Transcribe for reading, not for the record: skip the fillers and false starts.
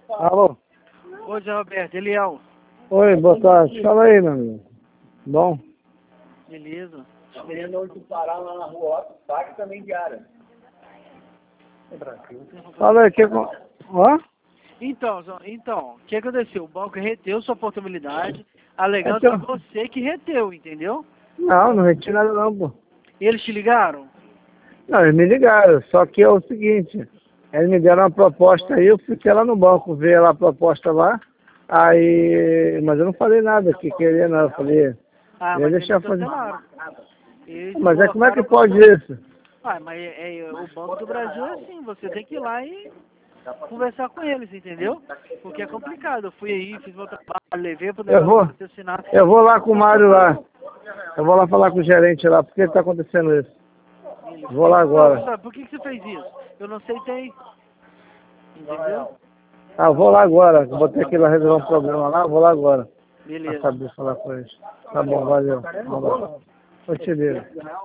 Alô? Oi, Zé Roberto, Eliel. Oi, boa tarde. Fala aí, meu amigo. Bom? Beleza. Querendo onde parar lá na rua, Otto, paga também diária. Fala aí, Hã? Então, o que aconteceu? O banco reteu sua portabilidade, alegando que Então, você que reteu, entendeu? não retiro nada não, pô. Eles te ligaram? Não, eles me ligaram, só que é o seguinte, eles me deram uma proposta aí, eu fiquei lá no banco, ver lá a proposta lá, aí, mas eu não falei nada que queria não, eu falei, Ah, ia mas deixar eles fazer. cancelaram. Eles Mas é como é que colocaram pode isso? Ah, mas o Banco do Brasil é assim, você tem que ir lá e conversar com eles, entendeu? Porque é complicado. Eu fui aí, fiz meu trabalho, levei pro Eu negócio vou, pra você assinar. eu vou lá com o Mário lá, eu vou lá falar com o gerente lá, por que está acontecendo isso? Vou lá agora. Não, por que você fez isso? Eu não aceitei. Entendeu? Ah, eu vou lá agora, eu vou ter que ir lá resolver um problema lá, eu vou lá agora. Pra Beleza. saber falar com eles. Tá bom, valeu. Vou te ligo.